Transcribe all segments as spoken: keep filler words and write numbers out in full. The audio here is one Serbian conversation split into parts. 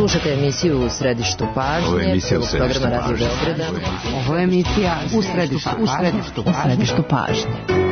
Slušajte emisiju U središtu pažnje. Ovo je emisija U središtu programa Radio pažnje. Beograda. Ovo je emisija U središtu pažnje. U središtu pažnje. U središtu pažnje.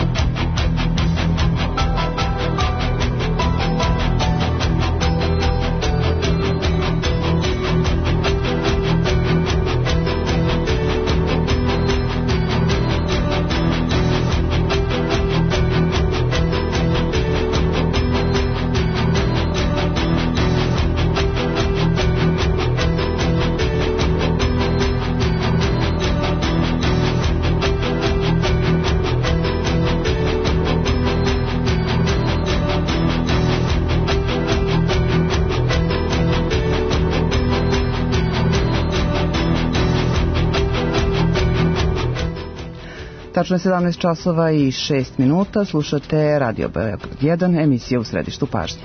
Tačno je sedamnaest časova i šest minuta, slušate Radio Beograd jedan, emisija U središtu pažnje.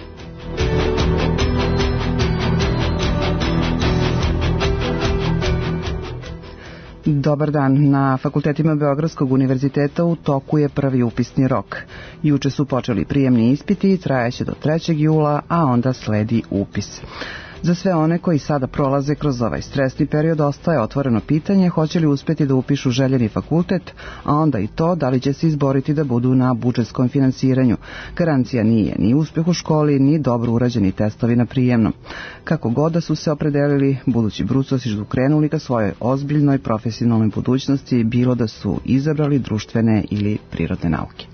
Dobar dan. Na fakultetima Beogradskog univerziteta u toku je prvi upisni rok. Juče su počeli prijemni ispiti i trajaće do trećeg jula, a onda sledi upis. Za sve one koji sada prolaze kroz ovaj stresni period ostaje otvoreno pitanje hoće li uspjeti da upišu željeni fakultet, a onda i to da li će se izboriti da budu na budžetskom finansiranju. Garancija nije ni uspjeh u školi, ni dobro urađeni testovi na prijemnom. Kako god da su se opredelili, budući brucosi su krenuli ka svojoj ozbiljnoj profesionalnoj budućnosti, bilo da su izabrali društvene ili prirodne nauke.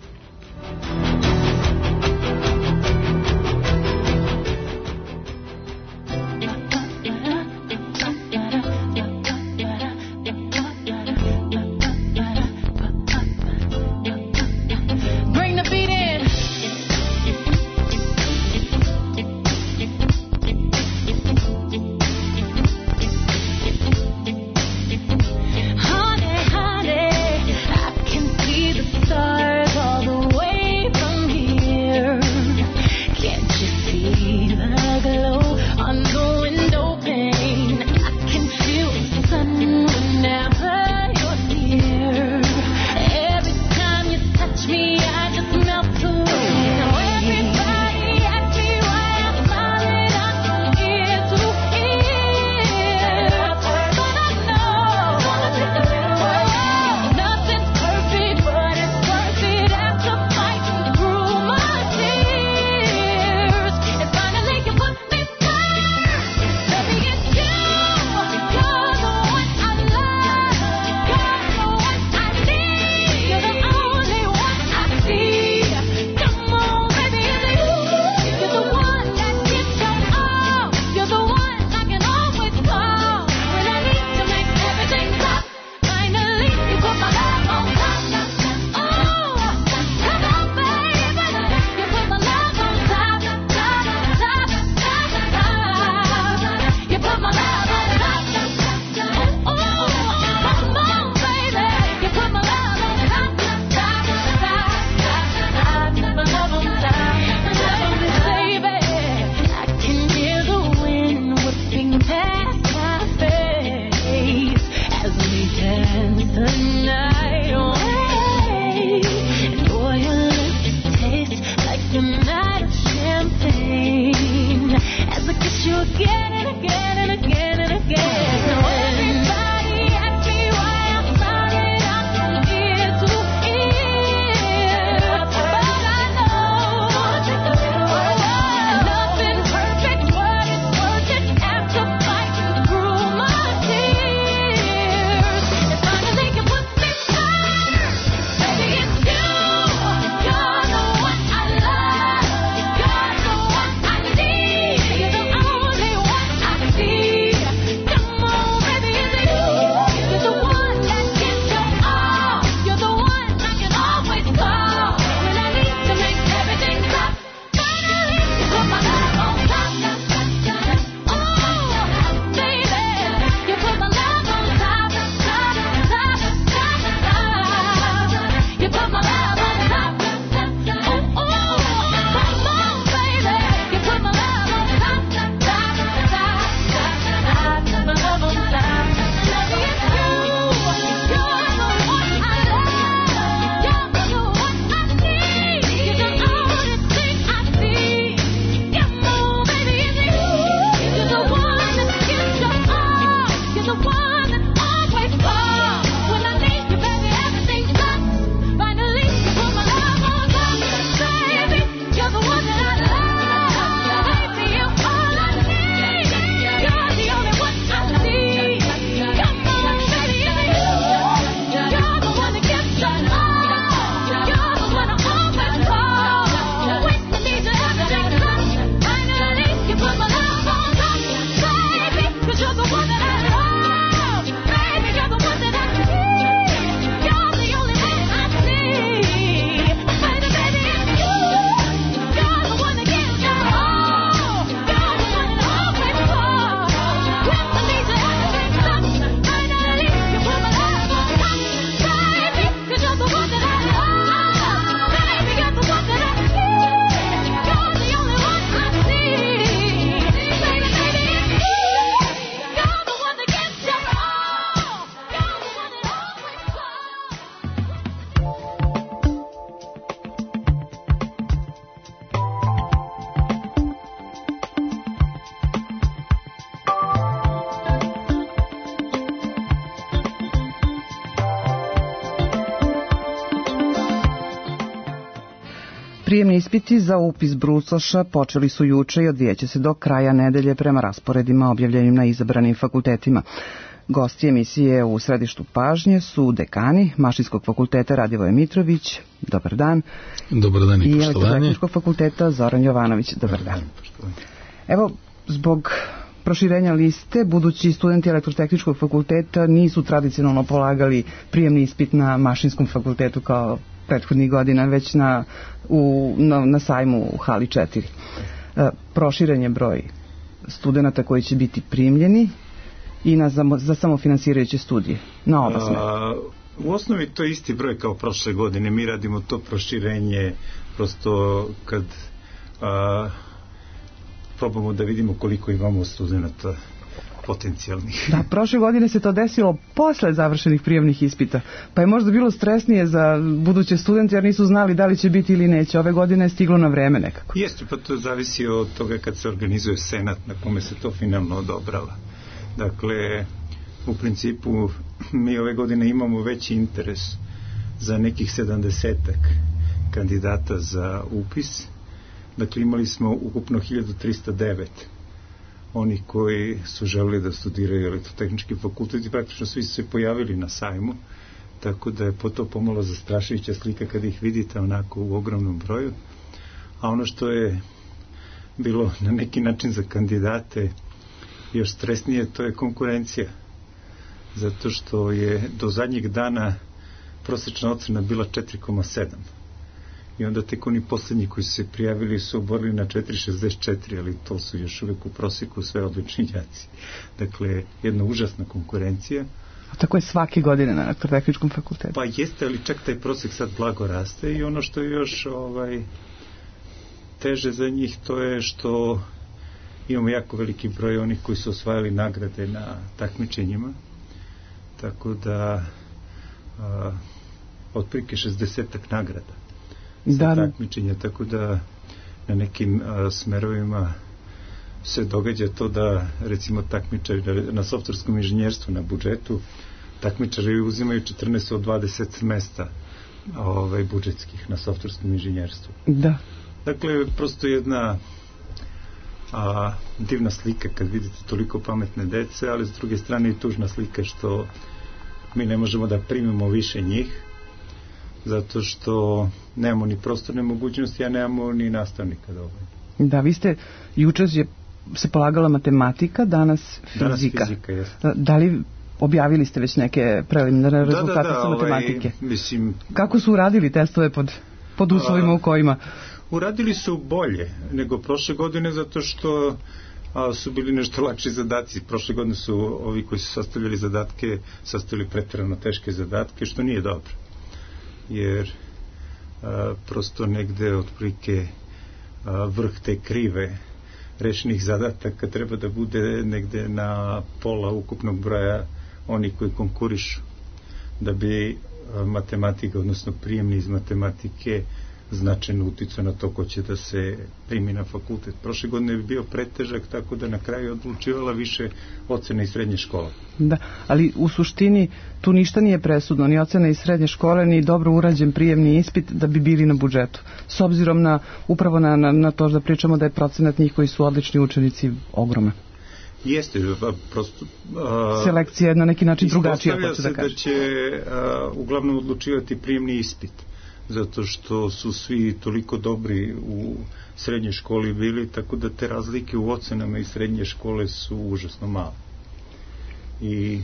Prijemni ispiti za upis brucoša počeli su juče i odvijeće se do kraja nedelje prema rasporedima objavljenim na izabranim fakultetima. Gosti emisije u središtu pažnje su dekani Mašinskog fakulteta Radivoje Mitrović, dobar dan. Dobar dan i poštovanje. I Elektrotehničkog fakulteta Zoran Jovanović, dobar, dobar dan. dan. Evo, zbog proširenja liste, budući studenti Elektrotehničkog fakulteta nisu tradicionalno polagali prijemni ispit na Mašinskom fakultetu kao prethodnih godina, već na, u, na, na sajmu u hali četiri. E, proširen je broj studenta koji će biti primljeni i na, za, za samofinansirajuće studije na oba smera. U osnovi to je isti broj kao prošle godine. Mi radimo to proširenje prosto kad a, probamo da vidimo koliko imamo studenta potencijalnih. Da, prošle godine se to desilo posle završenih prijemnih ispita, pa je možda bilo stresnije za buduće studente jer nisu znali da li će biti ili neće. Ove godine je stiglo na vreme nekako. Jeste, pa to zavisi od toga kad se organizuje senat na kome se to finalno odobrava. Dakle, u principu mi ove godine imamo veći interes za nekih sedamdesetak kandidata za upis. Dakle, imali smo ukupno hiljadu trista devet oni koji su želeli da studiraju elektrotehnički fakultet i praktično svi su se pojavili na sajmu, tako da je po to pomalo zastrašujuća slika kad ih vidite onako u ogromnom broju. A ono što je bilo na neki način za kandidate još stresnije, to je konkurencija. Zato što je do zadnjeg dana prosječna ocena bila četiri zarez sedam. I onda tek oni posljednji koji su se prijavili su oborili na četiri zarez šezdeset četiri, ali to su još uvijek u prosjeku sve odlični đaci. Dakle, jedna užasna konkurencija. A tako je svake godine na Elektrotehničkom fakultetu. Pa jeste, ali čak taj prosjek sad blago raste i ono što je još ovaj, teže za njih, to je što imamo jako veliki broj onih koji su osvajali nagrade na takmičenjima, tako da a, otprilike šezdesetak nagrada za da. takmičenja, tako da na nekim a, smerovima se događa to da recimo takmičari na softverskom inženjerstvu na budžetu takmičari uzimaju četrnaest od dvadeset mesta ovaj, budžetskih na softverskom inženjerstvu. Da. Dakle, prosto jedna a, divna slika kad vidite toliko pametne dece, ali s druge strane i tužna slika što mi ne možemo da primimo više njih, zato što nemamo ni prostorne mogućnosti, a nemamo ni nastavnika dovoljno. Da, vi ste, juče je se polagala matematika, danas fizika. Danas fizika, jeste. Da li objavili ste već neke preliminarne rezultate da, da, da, sa matematike? Ovaj, mislim, kako su uradili testove pod, pod uslovima a, u kojima? Uradili su bolje nego prošle godine, zato što a, su bili nešto lakši zadaci. Prošle godine su ovi koji su sastavljali zadatke sastavili pretjerano teške zadatke, što nije dobro. Jer a, prosto negde otprilike a, vrh te krive rešenih zadataka treba da bude negde na pola ukupnog broja oni koji konkurišu, da bi a, matematika, odnosno prijemni iz matematike značajno uticao na to ko će da se primi na fakultet. Prošle godine bi bio pretežak, tako da na kraju odlučivala više ocena iz srednje škole. Da, ali u suštini tu ništa nije presudno, ni ocena iz srednje škole, ni dobro urađen prijemni ispit da bi bili na budžetu. S obzirom na, upravo na, na, na to da pričamo da je procenat njih koji su odlični učenici ogroman. Jeste, prosto... A, selekcija je na neki način drugačija, hoću da kažem. Ispostavlja se da će a, uglavnom odlučivati prijemni ispit, zato što su svi toliko dobri u srednjoj školi bili, tako da te razlike u ocenama iz srednje škole su užasno male. I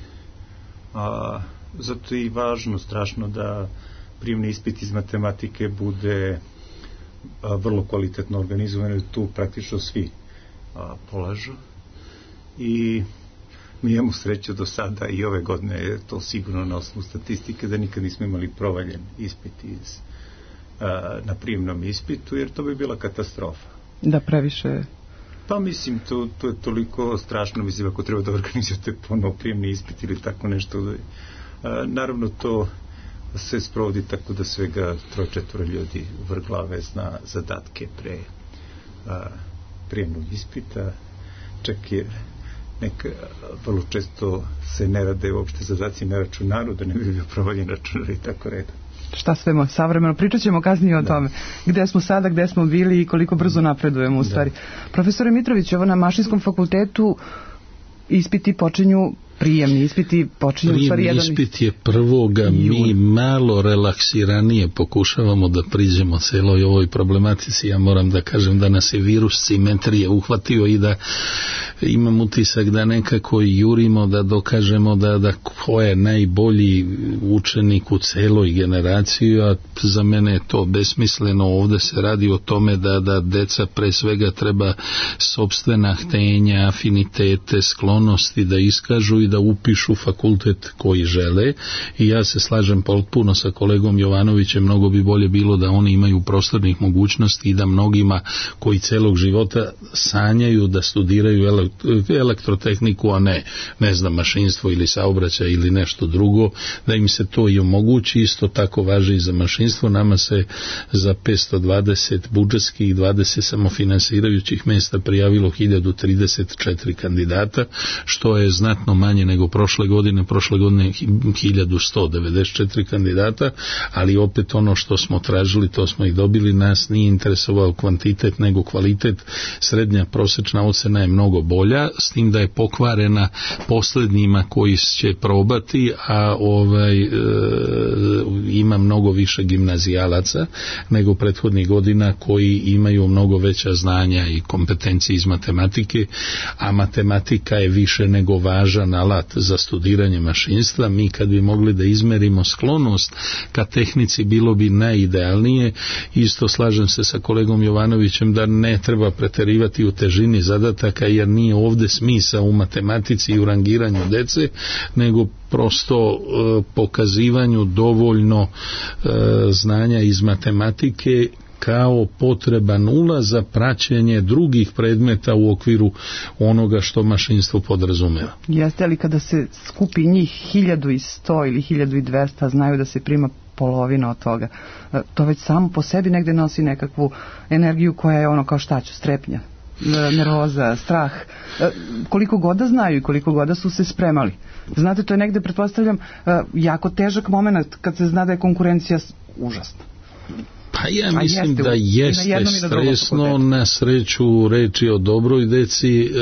a, zato je i važno strašno da prijemni ispit iz matematike bude a, vrlo kvalitetno organizovan, tu praktično svi a, polažu. I mi imamo sreću do sada i ove godine je to sigurno na osnovu statistike da nikad nismo imali provaljen ispit iz, a, na prijemnom ispitu, jer to bi bila katastrofa. Da, previše. Pa mislim, to, to je toliko strašno, mislim, ako treba da organizujete ponovo prijemni ispit ili tako nešto. A, naravno, to se sprovodi tako da svega troje četvoro ljudi vrh glave zna zadatke pre a, prijemnog ispita, čak je neka, vrlo često se ne rade uopšte zadaci na računaru, da ne bi bio provaljen računar i tako reda. šta sve savremeno, pričat ćemo kasnije o da. tome gde smo sada, gde smo bili i koliko brzo napredujemo u stvari. Da. Profesore Mitrović, ovo na Mašinskom fakultetu ispiti počinju prijemni ispiti počinju u stvari jedan... ispit je prvoga, mi malo relaksiranije pokušavamo da priđemo celoj ovoj problematici. Ja moram da kažem da nas je virus simetrije uhvatio i da imam utisak da nekako jurimo da dokažemo da, da ko je najbolji učenik u celoj generaciji, a za mene je to besmisleno. Ovde se radi o tome da, da deca pre svega treba sopstvena htenja, afinitete, sklonosti da iskažu i da upišu fakultet koji žele, i ja se slažem potpuno sa kolegom Jovanovićem, mnogo bi bolje bilo da oni imaju prostornih mogućnosti i da mnogima koji celog života sanjaju da studiraju elektrotehniku, a ne, ne znam, mašinstvo ili saobraćaj ili nešto drugo, da im se to i omogući. Isto tako važi i za mašinstvo. Nama se za petsto dvadeset budžetskih i dvadeset samofinansirajućih mesta prijavilo hiljadu trideset četiri kandidata, što je znatno manje nego prošle godine. Prošle godine hiljadu sto devedeset četiri kandidata, ali opet ono što smo tražili, to smo i dobili. Nas nije interesovao kvantitet nego kvalitet. Srednja prosečna ocena je mnogo bolja, s tim da je pokvarena poslednjima koji će probati, a ovaj e, ima mnogo više gimnazijalaca nego prethodnih godina koji imaju mnogo veća znanja i kompetencije iz matematike, a matematika je više nego važan alat za studiranje mašinstva. Mi kad bi mogli da izmerimo sklonost ka tehnici, bilo bi najidealnije. Isto slažem se sa kolegom Jovanovićem da ne treba preterivati u težini zadataka, jer nije ovde smisao u matematici i u rangiranju dece, nego prosto e, pokazivanju dovoljno e, znanja iz matematike kao potreban ulaz za praćenje drugih predmeta u okviru onoga što mašinstvo podrazumeva. Jeste li kada se skupi njih hiljadu i sto ili hiljadu i dvesta, znaju da se prima polovina od toga? To već samo po sebi negde nosi nekakvu energiju koja je ono kao šta ću, strepnja, nervoza, strah. Koliko god da znaju i koliko god da su se spremali. Znate, to je negde, pretpostavljam, jako težak moment kad se zna da je konkurencija užasna. Pa ja mislim da jeste stresno, na sreću reči o dobroj deci, e,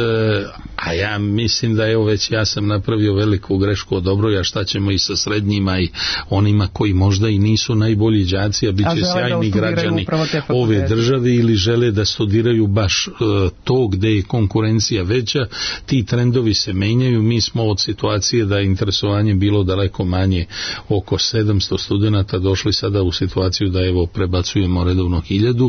a ja mislim da evo već ja sam napravio veliku grešku o dobroj, a šta ćemo i sa srednjima i onima koji možda i nisu najbolji đaci, a bit će sjajni građani ove države ili žele da studiraju baš e, to gde je konkurencija veća. Ti trendovi se menjaju. Mi smo od situacije da je interesovanje bilo daleko manje, oko sedamsto studenata, došli sada u situaciju da evo prebacujemo redovno hiljadu,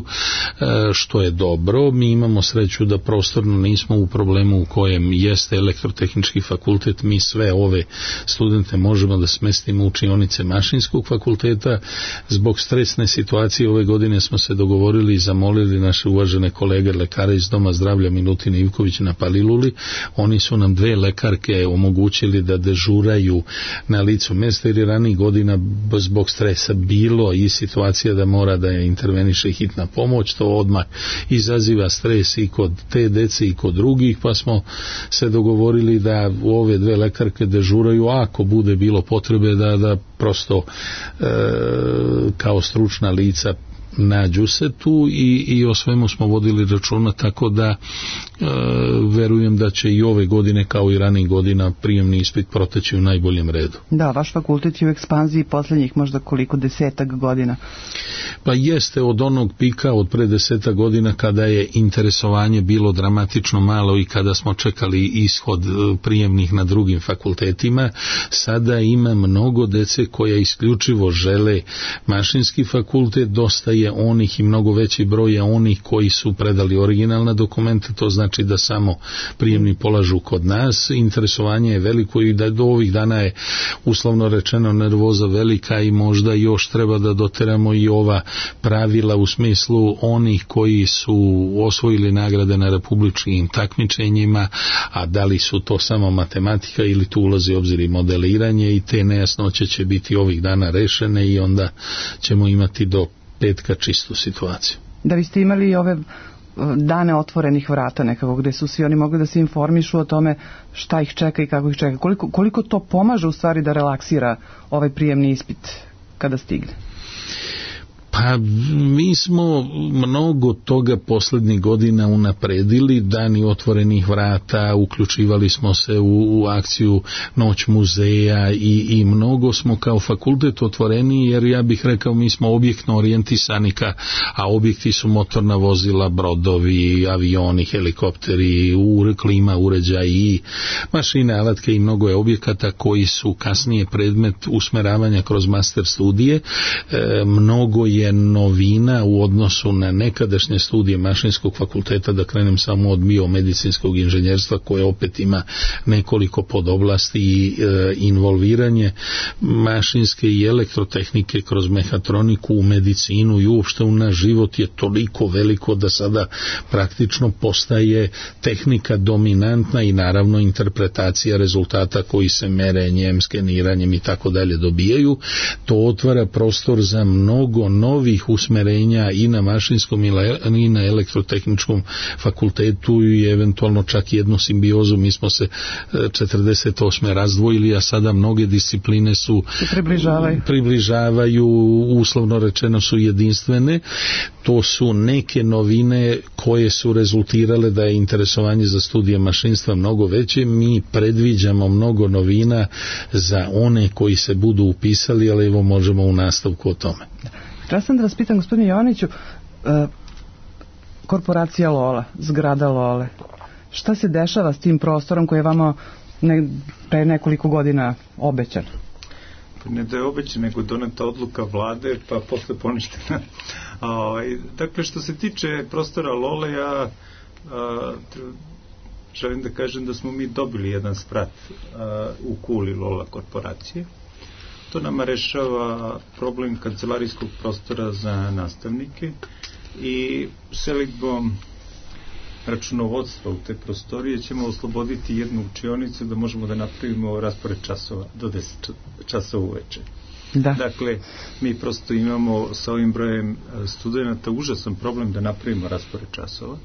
što je dobro. Mi imamo sreću da prostorno nismo u problemu u kojem jeste elektrotehnički fakultet. Mi sve ove studente možemo da smestimo u učionice mašinskog fakulteta. Zbog stresne situacije ove godine smo se dogovorili i zamolili naše uvažene kolege lekare iz Doma zdravlja Milutin Ivković na Paliluli. Oni su nam dve lekarke omogućili da dežuraju na licu mesta, jer je ranih godina zbog stresa bilo i situacija da mora da je interveniše hitna pomoć. To odmah izaziva stres i kod te dece i kod drugih, pa smo se dogovorili da ove dve lekarke dežuraju, ako bude bilo potrebe da, da prosto e, kao stručna lica nađu se tu i, i o svemu smo vodili računa, tako da e, verujem da će i ove godine kao i ranih godina prijemni ispit proteći u najboljem redu. Da, vaš fakultet je u ekspanziji poslednjih možda koliko, desetak godina? Pa jeste, od onog pika od pre desetak godina kada je interesovanje bilo dramatično malo i kada smo čekali ishod prijemnih na drugim fakultetima, sada ima mnogo dece koja isključivo žele mašinski fakultet. Dosta je onih i mnogo veći broj je onih koji su predali originalna dokumenta, to znači da samo prijemni polažu kod nas. Interesovanje je veliko i da do ovih dana je uslovno rečeno nervoza velika i možda još treba da doteramo i ova pravila u smislu onih koji su osvojili nagrade na republičkim takmičenjima, a da li su to samo matematika ili tu ulazi obzir i modeliranje, i te nejasnoće će biti ovih dana rešene i onda ćemo imati do petka čistu situaciju. Da biste imali ove dane otvorenih vrata nekako, gde su svi oni mogli da se informišu o tome šta ih čeka i kako ih čeka, koliko, koliko to pomaže u stvari da relaksira ovaj prijemni ispit kada stigne? Pa mi smo mnogo toga posljednjih godina unapredili, dani otvorenih vrata, uključivali smo se u, u akciju Noć muzeja i, i mnogo smo kao fakultet otvoreni, jer ja bih rekao mi smo objektno orijentisani ka, a objekti su motorna vozila, brodovi, avioni, helikopteri, klima uređaji, mašine, alatke i mnogo je objekata koji su kasnije predmet usmeravanja kroz master studije. E, mnogo je novina u odnosu na nekadašnje studije mašinskog fakulteta, da krenem samo od biomedicinskog inženjerstva koje opet ima nekoliko podoblasti i e, involviranje mašinske i elektrotehnike kroz mehatroniku u medicinu i uopšte u naš život je toliko veliko da sada praktično postaje tehnika dominantna i naravno interpretacija rezultata koji se merenjem, skeniranjem i tako dalje dobijaju. To otvara prostor za mnogo novih usmerenja i na mašinskom i na elektrotehničkom fakultetu i eventualno čak jednu simbiozu. Mi smo se četrdeset osme razdvojili, a sada mnoge discipline su približavaju. približavaju, uslovno rečeno su jedinstvene. To su neke novine koje su rezultirale da je interesovanje za studije mašinstva mnogo veće. Mi predviđamo mnogo novina za one koji se budu upisali, ali evo možemo u nastavku o tome. Ja sam da vas pitam, gospodine Jovaniću, e, korporacija Lola, zgrada Lole, šta se dešava s tim prostorom koji je vama ne, pre nekoliko godina obećan? Pa ne da je obećan, nego doneta odluka vlade, pa posle poništena. A, dakle, što se tiče prostora Lole, ja a, želim da kažem da smo mi dobili jedan sprat a, u Kuli Lola korporacije. To nama rešava problem kancelarijskog prostora za nastavnike i selidbom računovodstva u te prostorije ćemo osloboditi jednu učionicu da možemo da napravimo raspored časova do deset časova uveče. Da. Dakle, mi prosto imamo sa ovim brojem studenta užasan problem da napravimo raspored časova.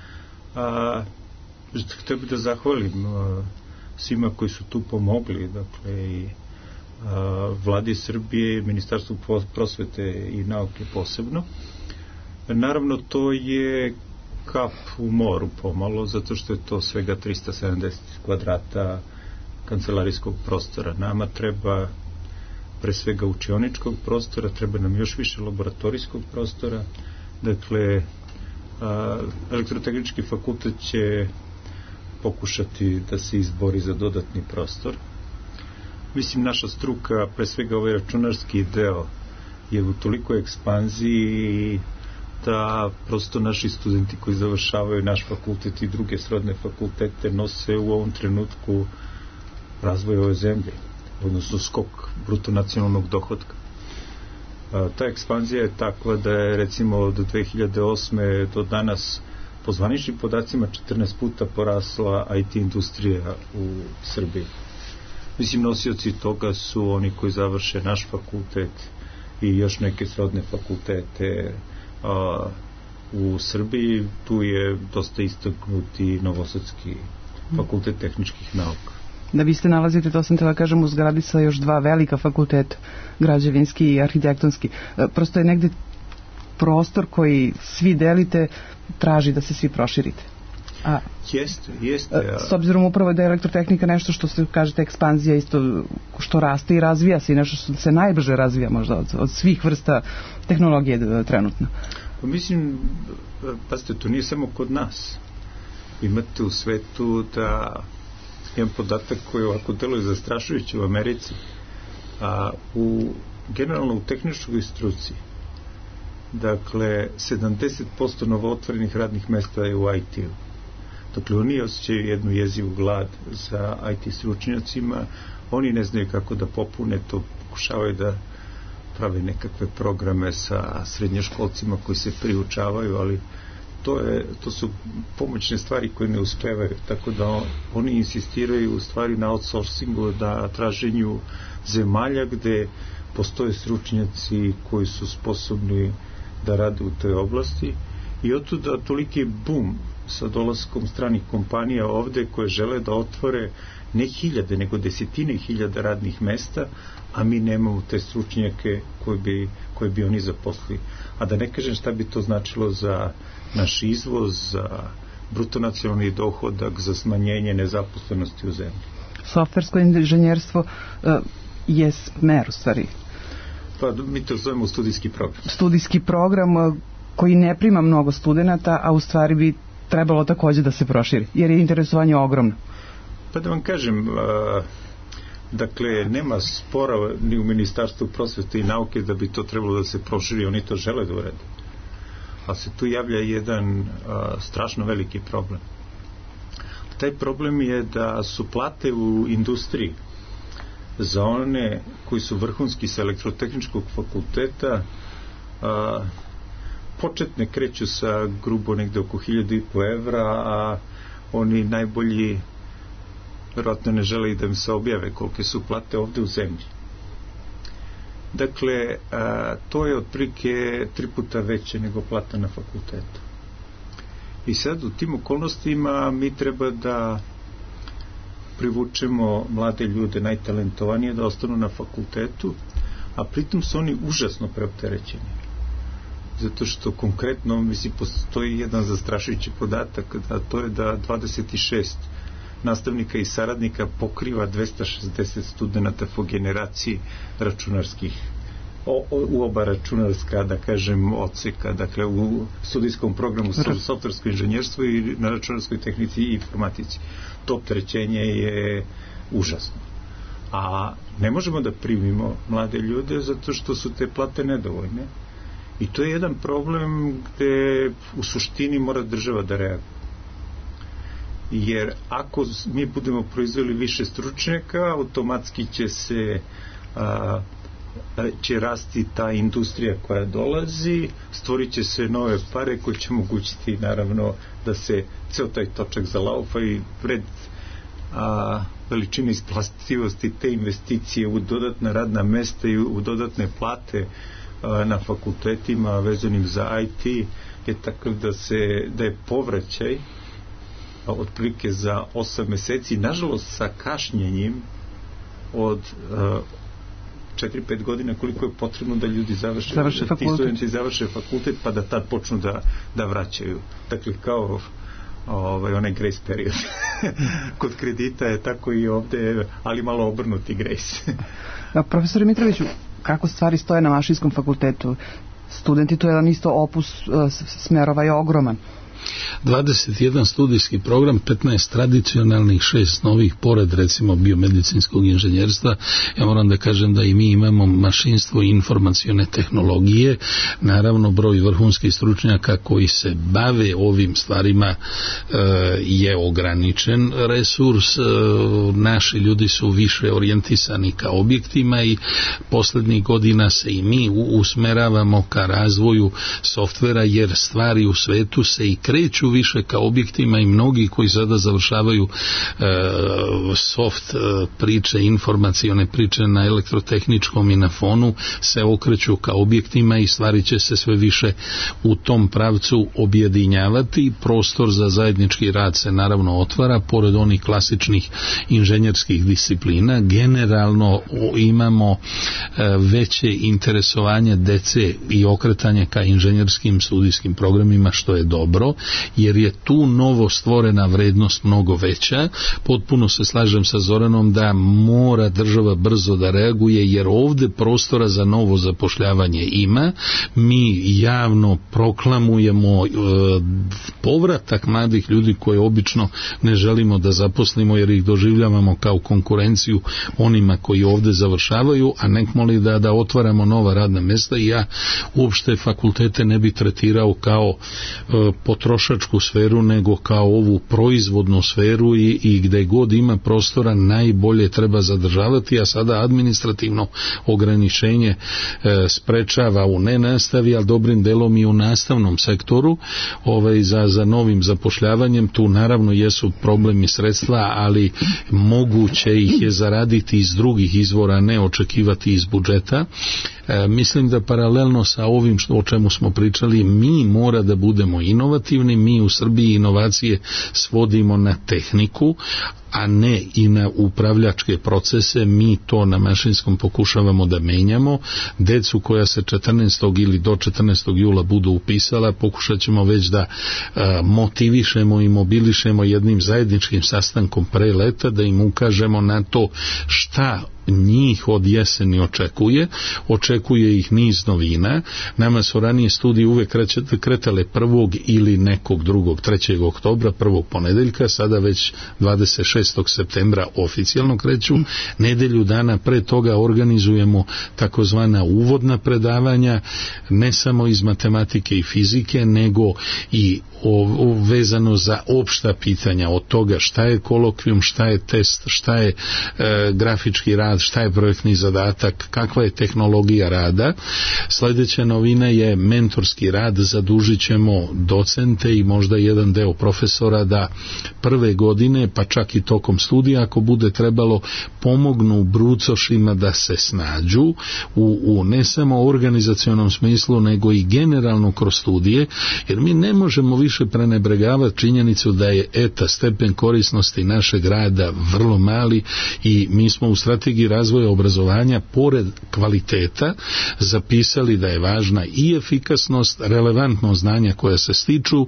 A, htio bih da zahvalim a, svima koji su tu pomogli, dakle i Vladi Srbije, Ministarstvu prosvete i nauke posebno. Naravno, to je kap u moru pomalo, zato što je to svega trista sedamdeset kvadrata kancelarijskog prostora. Nama treba pre svega učioničkog prostora, treba nam još više laboratorijskog prostora. Dakle, elektrotehnički fakultet će pokušati da se izbori za dodatni prostor. Mislim, naša struka, pre svega ovaj računarski deo, je u toliko ekspanziji da prosto naši studenti koji završavaju naš fakultet i druge srodne fakultete nose u ovom trenutku razvoj ove zemlje, odnosno skok bruto nacionalnog dohotka. A, ta ekspanzija je takva da je recimo od dve hiljade osme do danas po zvaničnim podacima četrnaest puta porasla I T industrija u Srbiji. Mislim, nosioci toga su oni koji završe naš fakultet i još neke srodne fakultete a, u Srbiji. Tu je dosta istaknuti Novosadski fakultet tehničkih nauka. Da vi ste nalazite, to sam tela kažem, u zgradi sa još dva velika fakulteta, građevinski i arhitektonski. Prosto je negde prostor koji svi delite, traži da se svi proširite. A, jeste, jeste. A... S obzirom upravo da je elektrotehnika nešto što se kažete ekspanzija isto što raste i razvija se i nešto što se najbrže razvija možda od, od svih vrsta tehnologije trenutno. Pa mislim, pazite, to nije samo kod nas. Imate u svetu da jedan podatak koji ovako deluje zastrašujući u Americi, a u generalno u tehničkoj struci, dakle sedamdeset posto novootvorenih radnih mesta je u I T-u. Dakle, oni osjećaju jednu jezivu glad za I T stručnjacima, oni ne znaju kako da popune to, pokušavaju da prave nekakve programe sa srednjoškolcima koji se priučavaju, ali to, je, to su pomoćne stvari koje ne uspevaju, tako da oni insistiraju u stvari na outsourcingu, da traženju zemalja gde postoje stručnjaci koji su sposobni da rade u toj oblasti i otuda toliki boom sa dolaskom stranih kompanija ovde koje žele da otvore ne hiljade, nego desetine hiljada radnih mesta, a mi nemamo te stručnjake koji bi, koje bi oni zaposlili. A da ne kažem šta bi to značilo za naš izvoz, za bruto nacionalni dohodak, za smanjenje nezaposlenosti u zemlji. Softversko inženjerstvo uh, je smer u stvari. Pa mi to zovemo studijski program. Studijski program uh, koji ne prima mnogo studenata, a u stvari bi trebalo takođe da se proširi, jer je interesovanje ogromno. Pa da vam kažem, uh, dakle, nema spora ni u Ministarstvu prosvete i nauke da bi to trebalo da se proširi, oni to žele da urede. A se tu javlja jedan a, strašno veliki problem. Taj problem je da su plate u industriji za one koji su vrhunski sa elektrotehničkog fakulteta a, početne kreću sa grubo negde oko hiljadu i po evra, a oni najbolji vjerojatno ne žele i da im se objave kolike su plate ovde u zemlji. Dakle, a, to je otprilike tri puta veće nego plata na fakultetu. I sad u tim okolnostima mi treba da privučemo mlade ljude, najtalentovanije, da ostanu na fakultetu, a pritom su oni užasno preopterećeni. Zato što konkretno, mislim, postoji jedan zastrašujući podatak, a to je da dvadeset šest nastavnika i saradnika pokriva dvesta šezdeset studenata po generaciji računarskih, o, o, u oba računarska, da kažem, odseka, dakle u studijskom programu softversko inženjerstvo i na računarskoj tehnici i informatici. To opterećenje je užasno. A ne možemo da primimo mlade ljude zato što su te plate nedovoljne. I to je jedan problem gde u suštini mora država da reaguje. Jer ako mi budemo proizveli više stručnjaka, automatski će se a, će rasti ta industrija koja dolazi, stvorit će se nove pare koje će omogućiti naravno da se ceo taj točak zalaufa i pred a, veličine isplativosti te investicije u dodatna radna mesta i u dodatne plate a, na fakultetima vezanim za I T je takav da se da je povraćaj otprilike za osam meseci, nažalost sa kašnjenjem od uh, četiri pet godina koliko je potrebno da ljudi završe, završe da ti studenti završe fakultet pa da tad počnu da, da vraćaju. Dakle, kao ovaj, onaj grace period. Kod kredita je tako i ovde, ali malo obrnuti grace. Profesore Mitroviću, kako stvari stoje na Mašinskom fakultetu? Studenti, to je jedan isto opus uh, smerova je ogroman. dvadeset jedan studijski program, petnaest tradicionalnih, šest novih, pored recimo biomedicinskog inženjerstva. Ja moram da kažem da i mi imamo mašinstvo i informacione tehnologije, naravno broj vrhunskih stručnjaka koji se bave ovim stvarima e, je ograničen resurs, e, naši ljudi su više orijentisani ka objektima i poslednjih godina se i mi usmeravamo ka razvoju softvera, jer stvari u svetu se i kreću više ka objektima i mnogi koji sada završavaju e, soft e, priče, informacione priče na elektrotehničkom i na fonu se okreću ka objektima i stvari će se sve više u tom pravcu objedinjavati. Prostor za zajednički rad se naravno otvara, pored onih klasičnih inženjerskih disciplina. Generalno imamo e, veće interesovanje dece i okretanje ka inženjerskim studijskim programima, što je dobro, jer je tu novo stvorena vrednost mnogo veća. Potpuno se slažem sa Zoranom da mora država brzo da reaguje, jer ovde prostora za novo zapošljavanje ima. Mi javno proklamujemo e, povratak mladih ljudi koje obično ne želimo da zaposlimo, jer ih doživljavamo kao konkurenciju onima koji ovde završavaju, a nek moli da, da otvaramo nova radna mesta. I ja uopšte fakultete ne bi tretirao kao e, potrošačku sferu, nego kao ovu proizvodnu sferu i, i gde god ima prostora najbolje treba zadržavati, a sada administrativno ograničenje e, sprečava u nenastavi, ali dobrim delom i u nastavnom sektoru ovaj, za, za novim zapošljavanjem. Tu naravno jesu problemi sredstva, ali moguće ih je zaraditi iz drugih izvora, ne očekivati iz budžeta. E, mislim da paralelno sa ovim što, o čemu smo pričali, mi mora da budemo inovativni, mi u Srbiji inovacije svodimo na tehniku, a ne i na upravljačke procese. Mi to na mašinskom pokušavamo da menjamo. Decu koja se četrnaestog ili do četrnaestog jula budu upisala, pokušat ćemo već da a, motivišemo i mobilišemo jednim zajedničkim sastankom pre leta, da im ukažemo na to šta njih od jeseni očekuje. Očekuje ih niz novina. Nama su ranije studije uvek kretale prvog ili nekog drugog, trećeg oktobra, prvog ponedeljka, sada već dvadeset šestog septembra oficijalno kreću. Nedelju dana pre toga organizujemo takozvana uvodna predavanja, ne samo iz matematike i fizike, nego i o, vezano za opšta pitanja od toga šta je kolokvijum, šta je test, šta je e, grafički rad, šta je projektni zadatak, kakva je tehnologija rada. Sljedeća novina je mentorski rad. Zadužit ćemo docente i možda jedan deo profesora da prve godine, pa čak i tokom studija, ako bude trebalo, pomognu brucošima da se snađu u, u ne samo organizacionom smislu, nego i generalno kroz studije, jer mi ne možemo više prenebregavati činjenicu da je eta stepen korisnosti našeg rada vrlo mali i mi smo u strategiji razvoja obrazovanja pored kvaliteta zapisali da je važna i efikasnost, relevantnost znanja koja se stiču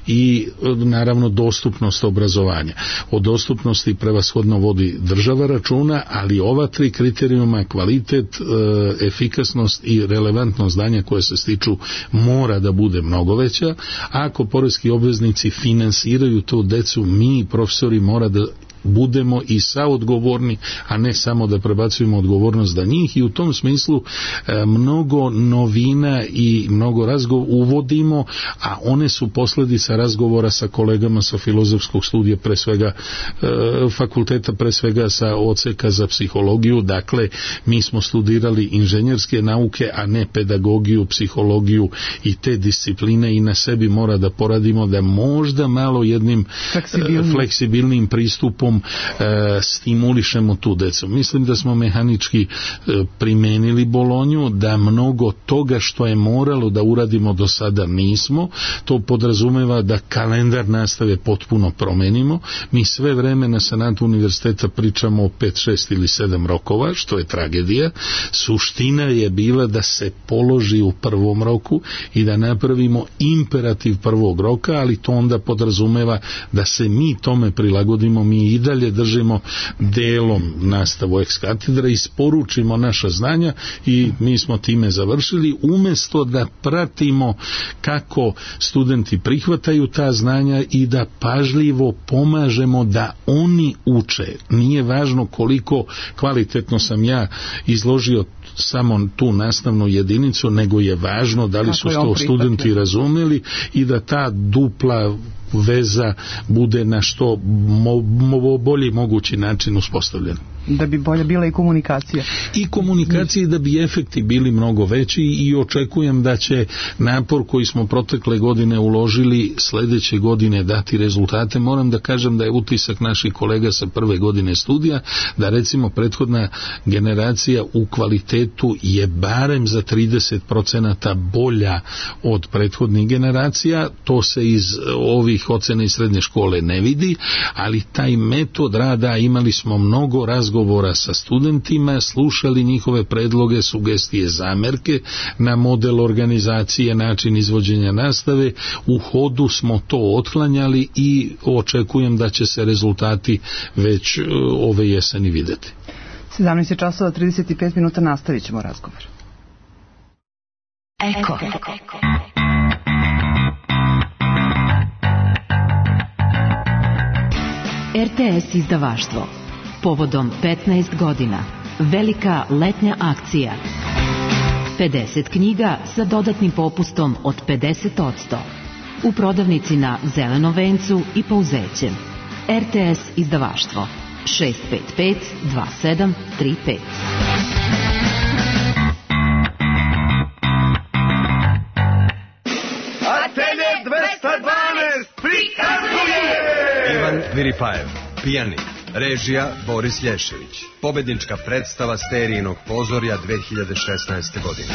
i naravno dostupnost obrazovanja. O dostupnosti prevashodno vodi država računa, ali ova tri kriterijuma, kvalitet, efikasnost i relevantnost znanja koje se stiču, mora da bude mnogo veća. A ako poreski obveznici finansiraju tu decu, mi profesori mora da budemo i saodgovorni, a ne samo da prebacujemo odgovornost da njih, i u tom smislu e, mnogo novina i mnogo razgovora uvodimo, a one su posljedica razgovora sa kolegama sa filozofskog studija, pre svega e, fakulteta, pre svega sa odseka za psihologiju. Dakle, mi smo studirali inženjerske nauke, a ne pedagogiju, psihologiju i te discipline, i na sebi mora da poradimo da možda malo jednim fleksibilnim, fleksibilnim pristupom E, stimulišemo tu decu. Mislim da smo mehanički e, primenili Bolonju, da mnogo toga što je moralo da uradimo do sada nismo. To podrazumeva da kalendar nastave potpuno promenimo. Mi sve vreme na senatu univerziteta pričamo o pet, šest ili sedam rokova, što je tragedija. Suština je bila da se položi u prvom roku i da napravimo imperativ prvog roka, ali to onda podrazumeva da se mi tome prilagodimo. Mi i dalje držimo delom nastavu ex katedra, isporučimo naša znanja i mi smo time završili, umesto da pratimo kako studenti prihvataju ta znanja i da pažljivo pomažemo da oni uče. Nije važno koliko kvalitetno sam ja izložio samo tu nastavnu jedinicu, nego je važno da li su to studenti razumeli i da ta dupla veza bude na što mo, mo, bolji mogući način uspostavljena. Da bi bolje bila i komunikacija. I komunikacija, da bi efekti bili mnogo veći, i očekujem da će napor koji smo protekle godine uložili sledeće godine dati rezultate. Moram da kažem da je utisak naših kolega sa prve godine studija da recimo prethodna generacija u kvalitetu je barem za trideset procenata bolja od prethodnih generacija. To se iz ovih ocena iz srednje škole ne vidi, ali taj metod rada, imali smo mnogo razgovora sa studentima, slušali njihove predloge, sugestije, zamerke na model organizacije, način izvođenja nastave. U hodu smo to otklanjali i očekujem da će se rezultati već ove jeseni videti. sedamnaest časova trideset pet minuta, nastavit ćemo razgovor. Eko. er te es izdavaštvo. Povodom petnaest godina. Velika letnja akcija. pedeset knjiga sa dodatnim popustom od pedeset posto. U prodavnici na Zelenom vencu i Pouzećem. er te es izdavaštvo. šest pet pet dva sedam tri pet. Ivan Viripajev, pijanik, Režija Boris Lješević. Pobednička predstava Sterijinog pozorja dve hiljade šesnaeste. godine.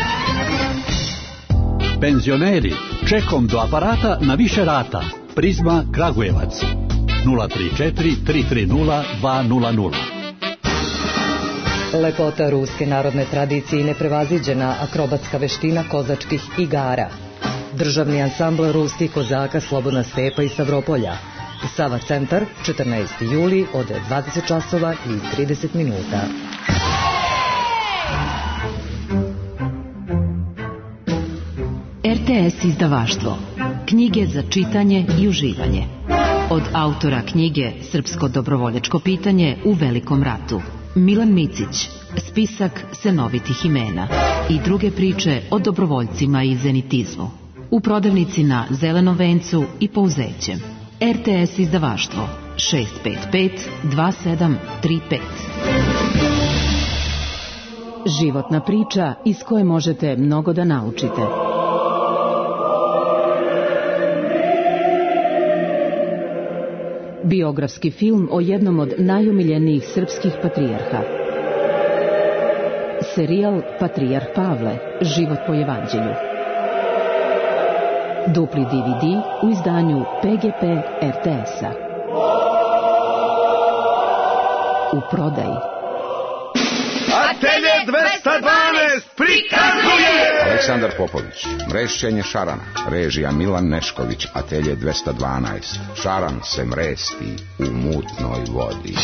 Penzioneri, čekom do aparata na više rata. Prizma Kragujevac. nula tri četiri tri tri nula dva nula nula. Lepota ruske narodne tradicije i neprevaziđena akrobatska veština kozačkih igara. Državni ansambl ruskih kozaka Slobodna stepa iz Stavropolja. Sava centar, četrnaesti juli od dvadeset časova i trideset minuta. R T S izdavaštvo. Knjige za čitanje i uživanje. Od autora knjige Srpsko dobrovoljačko pitanje u Velikom ratu. Milan Micić, spisak senovitih imena i druge priče o dobrovoljcima i zenitizmu. U prodavnici na Zelenom vencu i Pouzećem. R T S izdavaštvo šest pet pet dva sedam tri pet. Životna priča iz koje možete mnogo da naučite. Biografski film o jednom od najomiljenijih srpskih patrijarha. Serijal Patrijarh Pavle, život po evanđelju. Dupli D V D u izdanju P G P R T S-a. U prodaji. Atelje dvesta dvanaest prikazuje! Aleksandar Popović, mrešćenje šarana, režija Milan Nešković, Atelje dvesta dvanaest. Šaran se mresti u mutnoj vodi.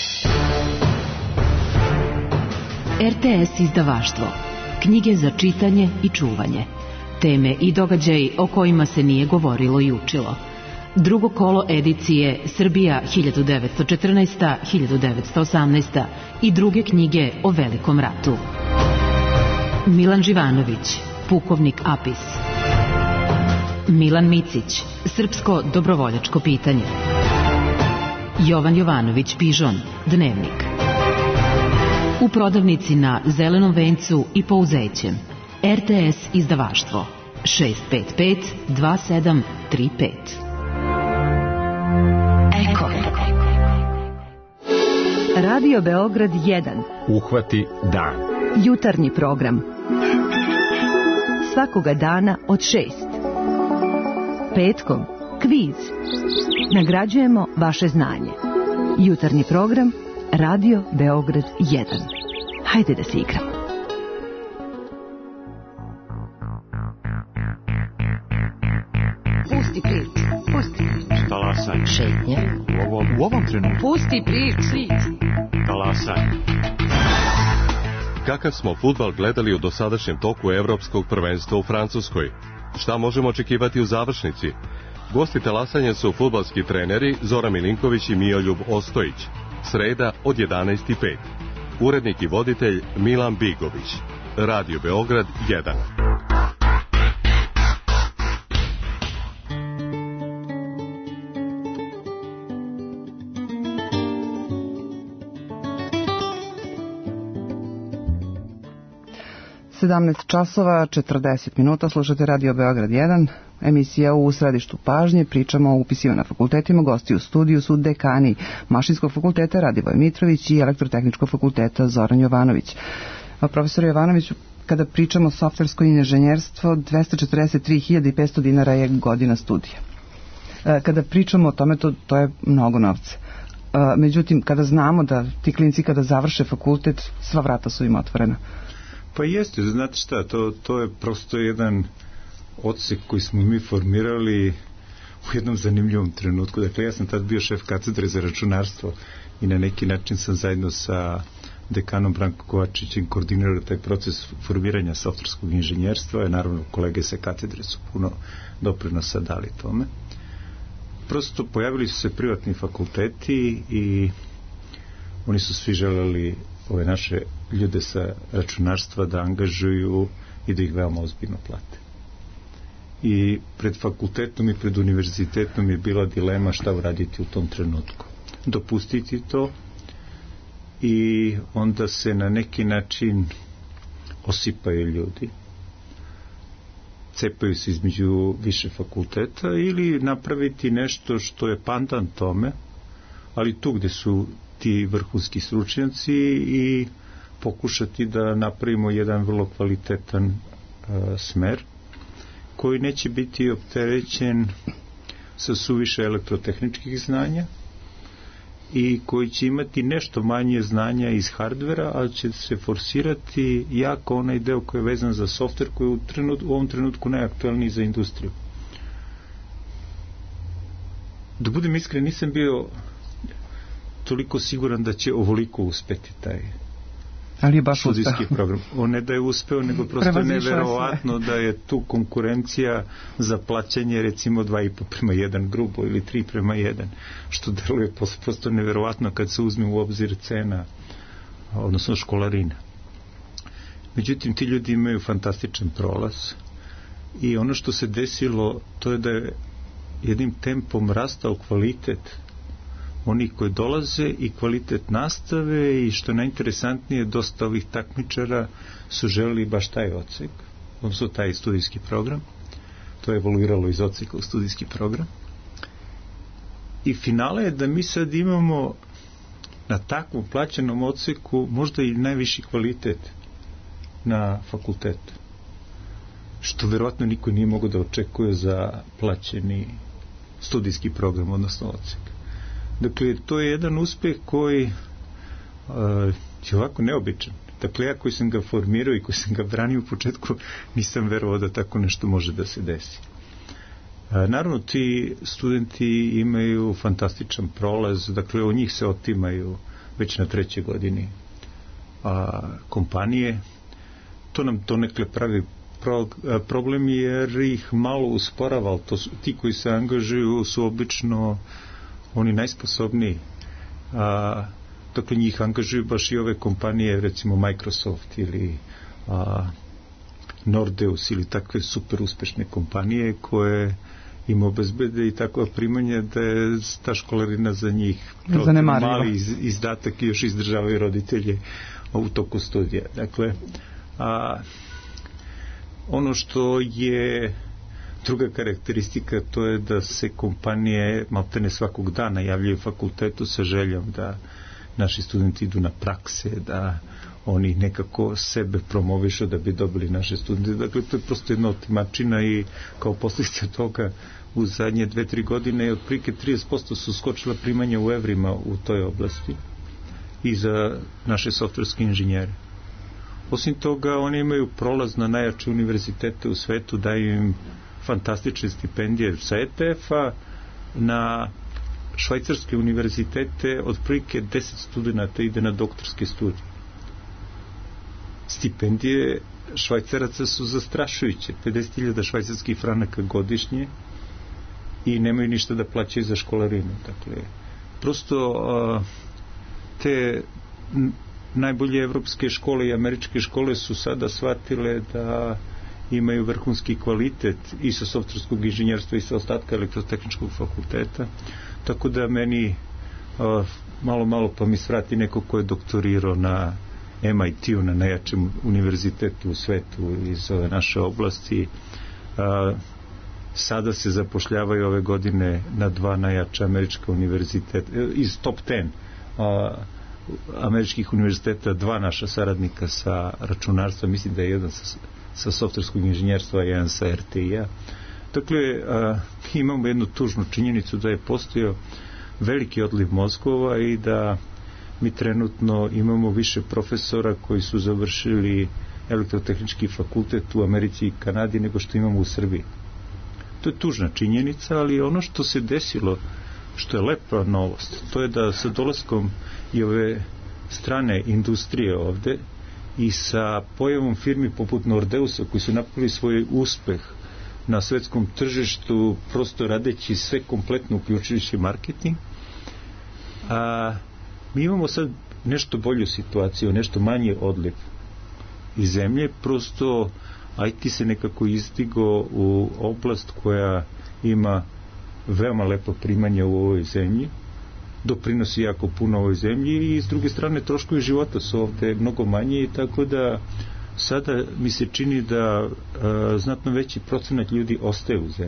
R T S izdavaštvo. Knjige za čitanje i čuvanje. Teme i događaji o kojima se nije govorilo i učilo. Drugo kolo edicije Srbija hiljadu devetsto četrnaesta do hiljadu devetsto osamnaesta. i druge knjige o Velikom ratu. Milan Živanović, pukovnik Apis. Milan Micić, Srpsko dobrovoljačko pitanje. Jovan Jovanović Pižon, Dnevnik. U prodavnici na Zelenom vencu i Pouzećem. R T S izdavaštvo šest pet pet dva sedam tri pet. Eko. Radio Beograd jedan. Uhvati dan. Jutarnji program. Svakoga dana od šest. Petkom kviz. Nagrađujemo vaše znanje. Jutarnji program Radio Beograd jedan. Hajde da se igramo. Pusti prič, pusti prič. Talasaj. Šetnja. U ovom, u ovom trenutku. Pusti prič. Talasaj. Kakav smo fudbal gledali u dosadašnjem toku evropskog prvenstva u Francuskoj? Šta možemo očekivati u završnici? Gosti talasanja su fudbalski treneri Zoran Milinković i Mijoljub Ostojić. Sreda od jedanaest i pet. Urednik i voditelj Milan Bigović. Radio Beograd jedan. sedamnaest časova četrdeset minuta, slušate Radio Beograd jedan, emisija u središtu pažnje, pričamo o upisima na fakultetima, gosti u studiju su dekani Mašinskog fakulteta Radivoj Mitrović i Elektrotehničkog fakulteta Zoran Jovanović. A profesor Jovanović, kada pričamo o softversko inženjerstvo, dvesta četrdeset tri hiljade petsto dinara je godina studija. Kada pričamo o tome, to, to je mnogo novca. Međutim, kada znamo da ti klinci kada završe fakultet, sva vrata su im otvorena. Pa jeste, znate šta, to, to je prosto jedan odsek koji smo mi formirali u jednom zanimljivom trenutku. Dakle, ja sam tad bio šef katedre za računarstvo i na neki način sam zajedno sa dekanom Branko Kovačićem koordinirao taj proces formiranja softverskog inženjerstva i naravno kolege sa katedre su puno doprinosa dali tome. Prosto pojavili su se privatni fakulteti i oni su svi želeli ove naše ljude sa računarstva da angažuju i da ih veoma ozbiljno plate. I pred fakultetom i pred univerzitetom je bila dilema šta uraditi u tom trenutku. Dopustiti to i onda se na neki način osipaju ljudi, cepaju se između više fakulteta ili napraviti nešto što je pandan tome, ali tu gde su ti vrhunski stručnjaci i pokušati da napravimo jedan vrlo kvalitetan uh, smer koji neće biti opterećen sa suviše elektrotehničkih znanja i koji će imati nešto manje znanja iz hardvera, ali će se forsirati jako onaj deo koji je vezan za softver koji je u, trenut, u ovom trenutku najaktualniji za industriju. Da budem iskren, nisam bio toliko siguran da će ovoliko uspeti taj ali je baš studijski uspeo. program. On ne da je uspeo, nego prosto neverovatno da je tu konkurencija za plaćanje recimo dva i po prema jedan grubo ili tri prema jedan, što deluje prosto neverovatno kad se uzme u obzir cena, odnosno školarina. Međutim, ti ljudi imaju fantastičan prolaz i ono što se desilo, to je da je jednim tempom rastao kvalitet oni koji dolaze i kvalitet nastave i što je najinteresantnije, dosta ovih takmičara su želeli baš taj odsek, odnosno taj studijski program. To je evoluiralo iz odseka u studijski program. I finale je da mi sad imamo na takvom plaćenom odseku možda i najviši kvalitet na fakultetu. Što verovatno niko nije mogao da očekuje za plaćeni studijski program, odnosno odsek. Dakle, to je jedan uspeh koji uh, je ovako neobičan. Dakle, ja koji sam ga formirao i koji sam ga branio u početku, nisam verovao da tako nešto može da se desi. Uh, naravno, ti studenti imaju fantastičan prolaz, dakle, od njih se otimaju već na trećoj godini a, kompanije. To nam donekle pravi pro, a, problem jer ih malo usporava, ali to su, ti koji se angažuju su obično oni najsposobniji. A, dakle, njih angažuju baš i ove kompanije, recimo Microsoft ili a, Nordeus ili takve super uspešne kompanije koje im obezbede i takva primanja da je ta školarina za njih mali iz, izdatak i još izdržavaju roditelje u toku studija. Dakle, a, ono što je druga karakteristika, to je da se kompanije maltene svakog dana javljaju fakultetu sa željom da naši studenti idu na prakse, da oni nekako sebe promovišu da bi dobili naše studente. Dakle, to je prosto jedna otimačina i kao posljedica toga u zadnje dve, tri godine otprilike trideset posto su skočila primanja u evrima u toj oblasti i za naše softverske inženjere. Osim toga, oni imaju prolaz na najjače univerzitete u svetu, daju im fantastične stipendije sa E T F-a, na švajcarske univerzitete otprilike deset studenta ide na doktorske studije. Stipendije Švajcaraca su zastrašujuće, pedeset hiljada švajcarskih franaka godišnje i nemaju ništa da plaćaju za školarinu. Dakle, prosto a, te najbolje evropske škole i američke škole su sada shvatile da imaju vrhunski kvalitet i sa softverskog inženjerstva i sa ostatka elektrotehničkog fakulteta, tako da meni a, malo malo pa mi svrati neko ko je doktorirao na M I T-u, na najjačem univerzitetu u svetu iz ove naše oblasti, a, sada se zapošljavaju ove godine na dva najjača američka univerziteta iz top deset a, američkih univerziteta, dva naša saradnika sa računarstva, mislim da je jedan sa, sa softverskog inženjerstva, jedan sa R T I-a. Dakle, a, imamo jednu tužnu činjenicu da je postojao veliki odliv mozgova i da mi trenutno imamo više profesora koji su završili elektrotehnički fakultet u Americi i Kanadi nego što imamo u Srbiji. To je tužna činjenica, ali ono što se desilo, što je lepa novost, to je da sa dolaskom i ove strane industrije ovde i sa pojavom firmi poput Nordeusa koji su napravili svoj uspeh na svetskom tržištu prosto radeći sve kompletno uključujući marketing, a mi imamo sad nešto bolju situaciju, nešto manje odliv iz zemlje, prosto I T se nekako izdigo u oblast koja ima veoma lepo primanje u ovoj zemlji, doprinosi jako puno ovoj zemlji i s druge strane troškovi života su ovde mnogo manji, tako da sada mi se čini da a, znatno veći procenat ljudi ostaje u zemlji.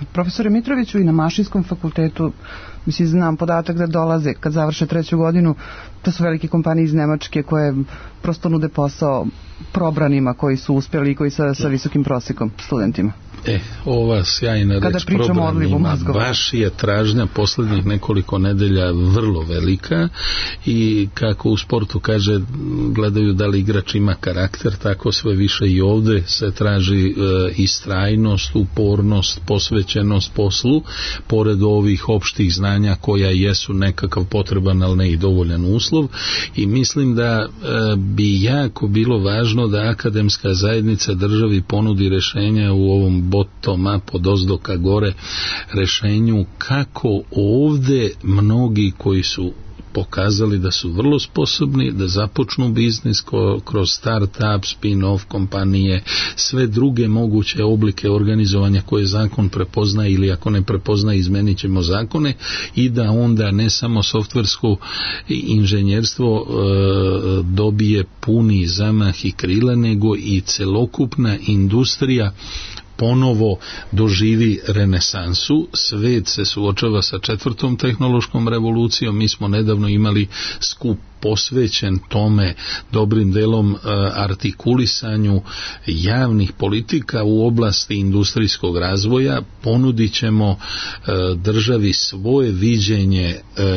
Profesore Mitroviću, i na Mašinskom fakultetu, mislim, znam podatak da dolaze kad završe treću godinu, to su velike kompanije iz Nemačke koje prosto nude posao probranima koji su uspjeli i koji sa, sa visokim prosekom studentima. E, ova sjajna reč probranima, baš je tražnja posljednjih nekoliko nedelja vrlo velika i kako u sportu kaže, gledaju da li igrač ima karakter, tako sve više i ovdje se traži e, istrajnost, upornost, posvećenost poslu, pored ovih opštih znanja koja jesu nekakav potreban, ali ne i dovoljan uslov, i mislim da e, bi jako bilo važno da akademska zajednica državi ponudi rješenja u ovom bottom up, od ozdoka gore, rješenju kako ovdje mnogi koji su pokazali da su vrlo sposobni da započnu biznis kroz start-up, spin-off kompanije, sve druge moguće oblike organizovanja koje zakon prepoznaje, ili ako ne prepoznaje, izmenit ćemo zakone, i da onda ne samo softversko inženjerstvo e, dobije puni zamah i krila, nego i celokupna industrija ponovo doživi renesansu. Svet se suočava sa četvrtom tehnološkom revolucijom. Mi smo nedavno imali skup posvećen tome, dobrim delom artikulisanju javnih politika u oblasti industrijskog razvoja. Ponudit ćemo državi svoje viđenje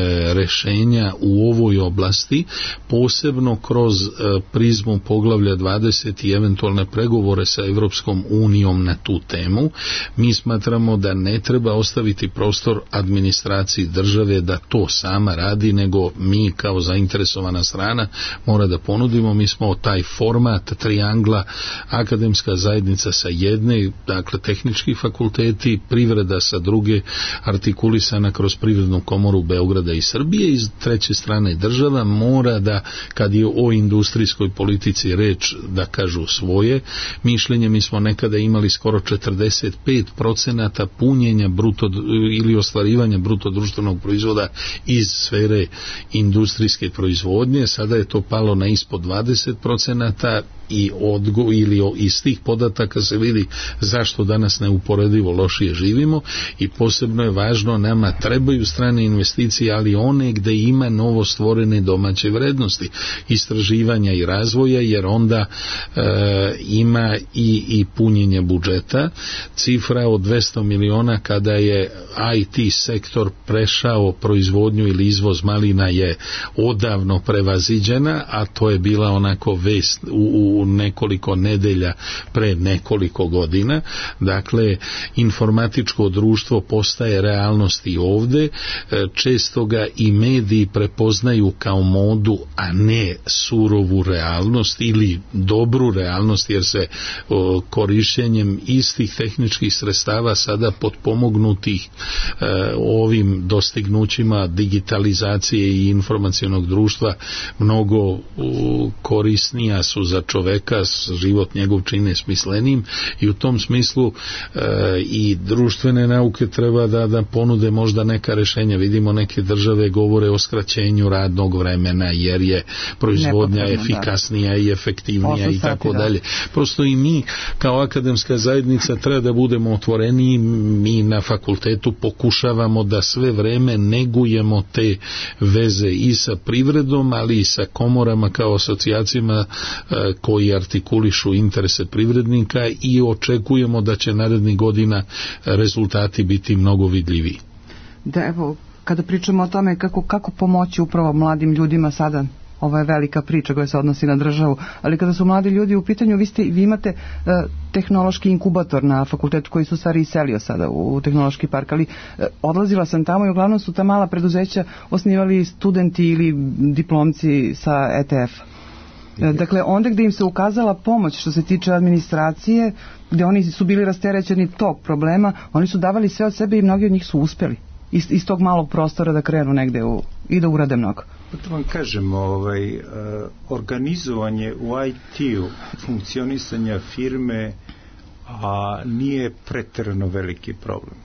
rešenja u ovoj oblasti, posebno kroz prizmu poglavlja dvadeset i eventualne pregovore sa Evropskom unijom na tu temu. Mi smatramo da ne treba ostaviti prostor administraciji države da to sama radi, nego mi kao zainteresovani strana mora da ponudimo. Mi smo taj format triangla, akademska zajednica sa jedne, dakle tehnički fakulteti, privreda sa druge, artikulisana kroz Privrednu komoru Beograda i Srbije, i s treće strane država mora da, kad je o industrijskoj politici reč, da kažu svoje mišljenje. Mi smo nekada imali skoro četrdeset pet procenata punjenja bruto ili ostvarivanja bruto društvenog proizvoda iz sfere industrijske proizvodnje. Sada je to palo na ispod dvadeset procenata i odgo ili iz tih podataka se vidi zašto danas neuporedivo lošije živimo, i posebno je važno, nama trebaju strane investicije, ali one gde ima novo stvorene domaće vrednosti, istraživanja i razvoja, jer onda e, ima i, i punjenje budžeta. Cifra od dvesta miliona kada je I T sektor prešao proizvodnju ili izvoz malina je odavno prevaziđena, a to je bila onako vest u, u nekoliko nedelja pre nekoliko godina. Dakle, informatičko društvo postaje realnost i ovde. Često ga i mediji prepoznaju kao modu, a ne surovu realnost ili dobru realnost, jer se o, korišćenjem istih tehničkih sredstava sada potpomognutih e, ovim dostignućima digitalizacije i informacionog društva mnogo o, korisnija su za čoveka, život njegov čine smislenim, i u tom smislu e, i društvene nauke treba da, da ponude možda neka rešenja. Vidimo neke države govore o skraćenju radnog vremena jer je proizvodnja efikasnija da. i efektivnija i tako da. dalje. Prosto i mi kao akademska zajednica treba da budemo otvoreni. Mi na fakultetu pokušavamo da sve vreme negujemo te veze i sa privredom, ali i sa komorama kao asocijacijama e, koji artikulišu interese privrednika, i očekujemo da će narednih godina rezultati biti mnogo vidljiviji. Da, evo, kada pričamo o tome kako, kako pomoći upravo mladim ljudima sada, ovo je velika priča koja se odnosi na državu, ali kada su mladi ljudi u pitanju, vi, ste, vi imate uh, tehnološki inkubator na fakultetu koji su stvari iselio sada u, u tehnološki park, ali uh, odlazila sam tamo i uglavnom su ta mala preduzeća osnivali studenti ili diplomci sa E T F. Dakle, onda gdje im se ukazala pomoć što se tiče administracije, gdje oni su bili rasterećeni tog problema, oni su davali sve od sebe i mnogi od njih su uspjeli iz, iz tog malog prostora da krenu negde u, i da urade mnogo. To vam kažem, ovaj, uh, organizovanje u I T-u, funkcionisanja firme, a nije preterano veliki problem.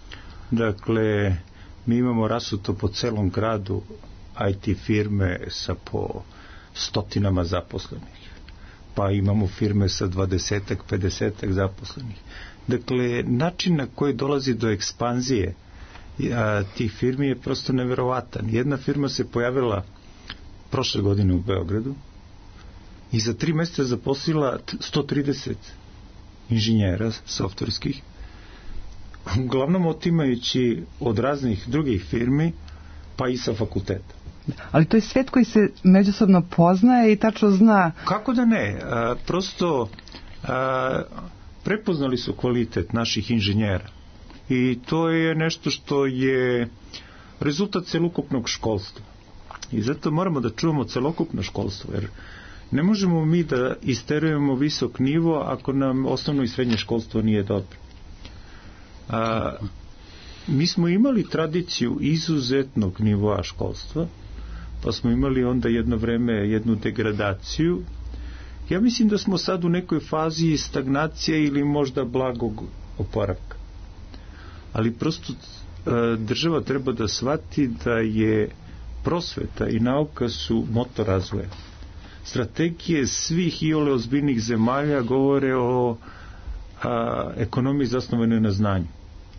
Dakle, mi imamo rasuto po celom gradu I T firme sa po stotinama zaposlenih, pa imamo firme sa dvadesetak, pedesetak zaposlenih. Dakle, način na koji dolazi do ekspanzije a, tih firmi je prosto neverovatan. Jedna firma se pojavila prošle godine u Beogradu i za tri mjeseca zaposlila sto trideset inženjera softverskih, uglavnom otimajući od raznih drugih firmi, pa i sa fakulteta. Ali to je svet koji se međusobno poznaje i tačno zna... Kako da ne? A, prosto a, prepoznali su kvalitet naših inženjera i to je nešto što je rezultat celokupnog školstva. I zato moramo da čuvamo celokupno školstvo, jer ne možemo mi da isterujemo visok nivo ako nam osnovno i srednje školstvo nije dobro. A, mi smo imali tradiciju izuzetnog nivoa školstva, pa smo imali onda jedno vreme jednu degradaciju. Ja mislim da smo sad u nekoj fazi stagnacije ili možda blagog oporavka. Ali prosto država treba da shvati da je prosveta i nauka su motor razvoja. Strategije svih iole ozbiljnih zemalja govore o a, ekonomiji zasnovanoj na znanju.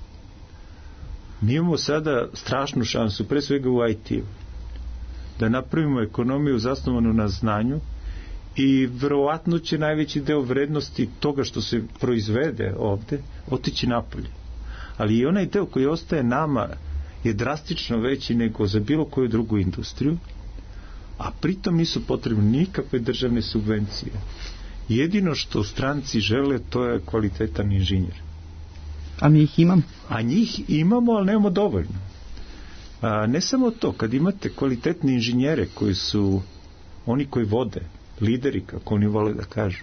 Mi imamo sada strašnu šansu, pre svega u I T-u, da napravimo ekonomiju zasnovanu na znanju i verovatno će najveći deo vrednosti toga što se proizvede ovde otići napolje. Ali i onaj deo koji ostaje nama je drastično veći nego za bilo koju drugu industriju, a pritom nisu potrebne nikakve državne subvencije. Jedino što stranci žele, to je kvalitetan inženjer. A mi ih imamo? A njih imamo, ali nemamo dovoljno. A, ne samo to, kad imate kvalitetne inženjere koji su oni koji vode, lideri, kako oni vole da kažu,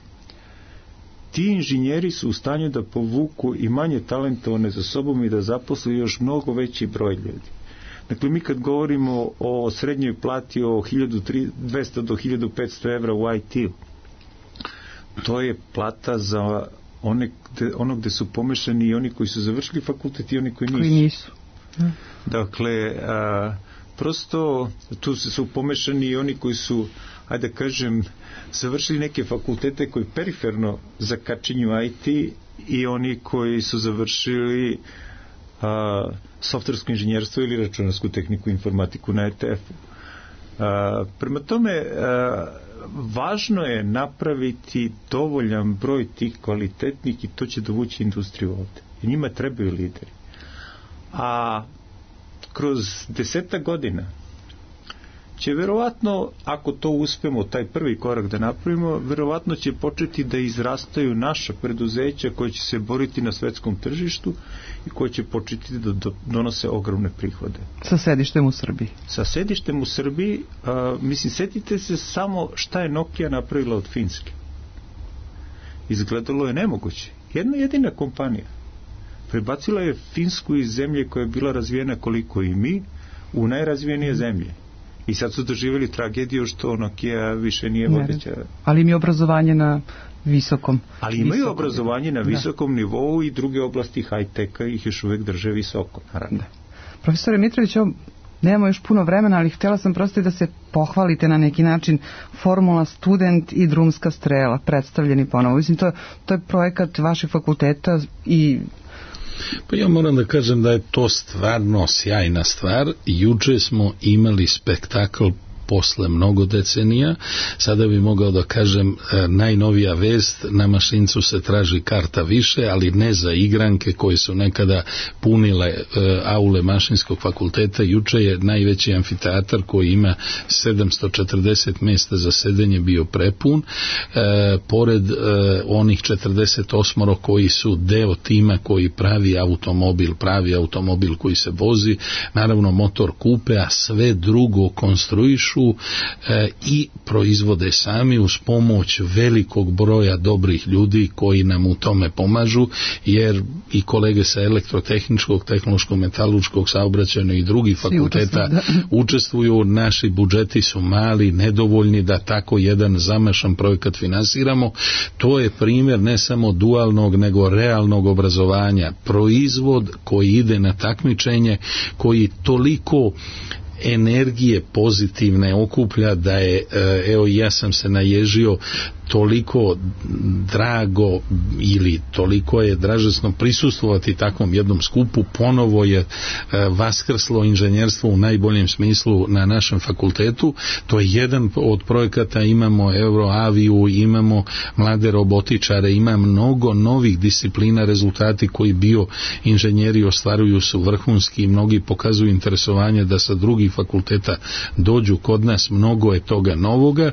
ti inženjeri su u stanju da povuku i manje talentovane za sobom i da zaposle još mnogo veći broj ljudi. Dakle, mi kad govorimo o srednjoj plati o hiljadu dvesta do hiljadu petsto evra u I T-u, to je plata za one gde, ono gde su pomešani i oni koji su završili fakultet i oni koji nisu. Koji nisu. Hm. Dakle, a, prosto tu su pomešani i oni koji su, ajde da kažem, završili neke fakultete koji periferno zakačinju I T i oni koji su završili a, softversko inženjerstvo ili računarsku tehniku, informatiku na E T F-u. A, prema tome, a, važno je napraviti dovoljan broj tih kvalitetnih i to će dovući industriju ovde. I njima trebaju lideri. A kroz deseta godina će verovatno, ako to uspemo, taj prvi korak da napravimo, verovatno će početi da izrastaju naša preduzeća koje će se boriti na svetskom tržištu i koje će početi da donose ogromne prihode. Sa sedištem u Srbiji. Sa sedištem u Srbiji, a, mislim, setite se samo šta je Nokia napravila od Finske. Izgledalo je nemoguće. Jedna jedina kompanija prebacila je Finsku iz zemlje koja je bila razvijena koliko i mi u najrazvijenije zemlje. I sad su doživjeli tragediju što Nokia više nije vodeća. Ali im je obrazovanje na visokom. Ali imaju visokom obrazovanje na visokom da. nivou i druge oblasti high-teka ih još uvek drže visoko. Naravno. Da. Profesore Mitrović, ovo nemamo još puno vremena, ali htjela sam prosto da se pohvalite na neki način formula Student i Drumska strela, predstavljeni ponovo. Mislim, to, to je projekat vašeg fakulteta i... Pa ja moram da kažem da je to stvarno sjajna stvar. Juče smo imali spektakl posle mnogo decenija. Sada bi mogao da kažem najnovija vest, na Mašincu se traži karta više, ali ne za igranke koje su nekada punile aule Mašinskog fakulteta. Juče je najveći amfiteatar koji ima sedamsto četrdeset mjesta za sedenje bio prepun. E, pored e, onih četrdeset osam koji su deo tima koji pravi automobil, pravi automobil koji se vozi, naravno motor kupe, a sve drugo konstruišu E, i proizvode sami uz pomoć velikog broja dobrih ljudi koji nam u tome pomažu, jer i kolege sa elektrotehničkog, tehnološkog, metalurškog, saobraćajnog i drugih fakulteta učestvuju. Naši budžeti su mali, nedovoljni da tako jedan zamašan projekat finansiramo. To je primjer ne samo dualnog nego realnog obrazovanja, proizvod koji ide na takmičenje, koji toliko energije pozitivne okuplja da je, evo ja sam se naježio, toliko drago ili toliko je dražesno prisustvovati takvom jednom skupu. Ponovo je vaskrslo inženjerstvo u najboljem smislu na našem fakultetu. To je jedan od projekata, imamo Euroaviju, imamo mlade robotičare, ima mnogo novih disciplina, rezultati koji bio inženjeri ostvaruju su vrhunski i mnogi pokazuju interesovanje da sa drugih fakulteta dođu kod nas, mnogo je toga novoga.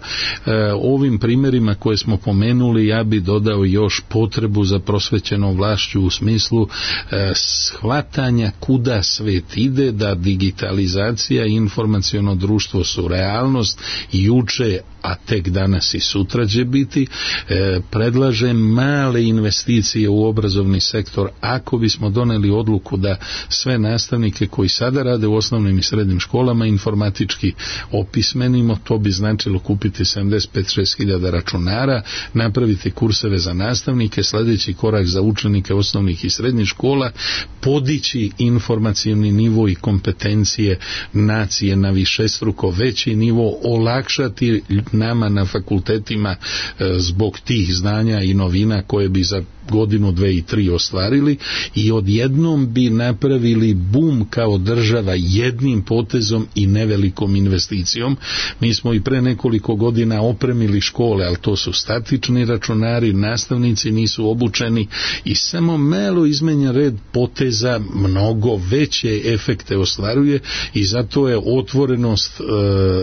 Ovim primjerima koje smo pomenuli, ja bi dodao još potrebu za prosvećenom vlašću u smislu e, shvatanja kuda svet ide, da digitalizacija i informaciono društvo su realnost juče, a tek danas i sutra će biti. E, predlažem male investicije u obrazovni sektor. Ako bismo doneli odluku da sve nastavnike koji sada rade u osnovnim i srednjim školama informatički opismenimo, to bi značilo kupiti sedamdeset pet do šezdeset hiljada računara, napraviti kurseve za nastavnike, sljedeći korak za učenike osnovnih i srednjih škola, podići informacijni nivo i kompetencije nacije na višestruko veći nivo, olakšati nama na fakultetima zbog tih znanja i novina koje bi za godinu, dve i tri ostvarili, i odjednom bi napravili bum kao država jednim potezom i nevelikom investicijom. Mi smo i pre nekoliko godina opremili škole, ali to su statični računari, nastavnici nisu obučeni i samo malo izmenjen red poteza mnogo veće efekte ostvaruje, i zato je otvorenost e,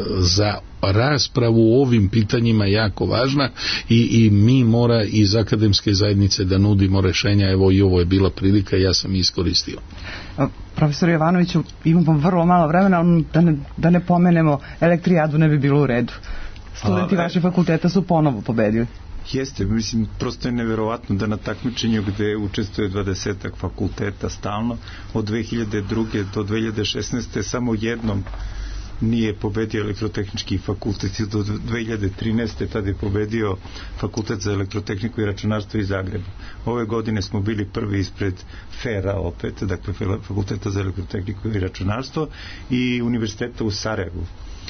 za raspravu o ovim pitanjima jako važna, i, i mi mora iz akademske zajednice da nudimo rešenja. Evo i ovo je bila prilika, ja sam iskoristio. Profesor Jovanoviću, imamo vrlo malo vremena, da ne, da ne pomenemo elektrijadu, ne bi bilo u redu. Studenti A, vašeg fakulteta su ponovo pobedili. Jeste, mislim, prosto je neverovatno da na takmičenju gde učestvuje dvadesetak fakulteta stalno, od dve hiljade druge do dve hiljade šesnaeste samo jednom nije pobedio elektrotehnički fakultet, do dve hiljade trinaeste tada je pobedio fakultet za elektrotehniku i računarstvo iz Zagreba. Ove godine smo bili prvi ispred FER-a opet, dakle fakulteta za elektrotehniku i računarstvo, i univerziteta u Sarajevu.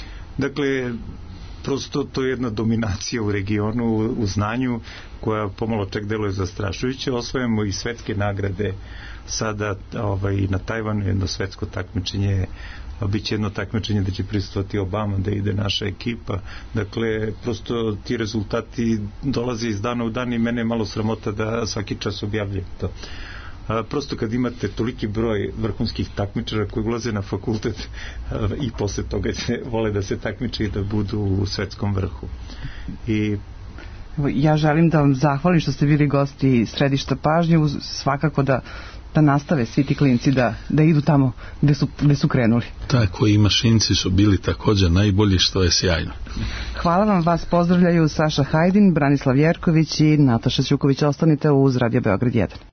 Dakle, prosto to je jedna dominacija u regionu, u znanju, koja pomalo čak deluje zastrašujuće. Osvajamo i svetske nagrade sada, ovaj, na Tajvanu jedno svetsko takmičenje, biće jedno takmičenje da će prisustvovati Obama, da ide naša ekipa. Dakle, prosto ti rezultati dolaze iz dana u dan i mene je malo sramota da svaki čas objavljam to. A, prosto kad imate toliki broj vrhunskih takmičara koji ulaze na fakultet a, i posle toga se vole da se takmiče i da budu u svetskom vrhu. I ja želim da vam zahvalim što ste bili gosti Središta pažnje, uz svakako da da nastave svi ti klinci da, da idu tamo gde su, gde su krenuli. Tako, i mašinci su bili također najbolji, što je sjajno. Hvala vam, vas pozdravljaju Saša Hajdin, Branislav Jerković i Nataša Ćuković. Ostanite uz Radio Beograd jedan.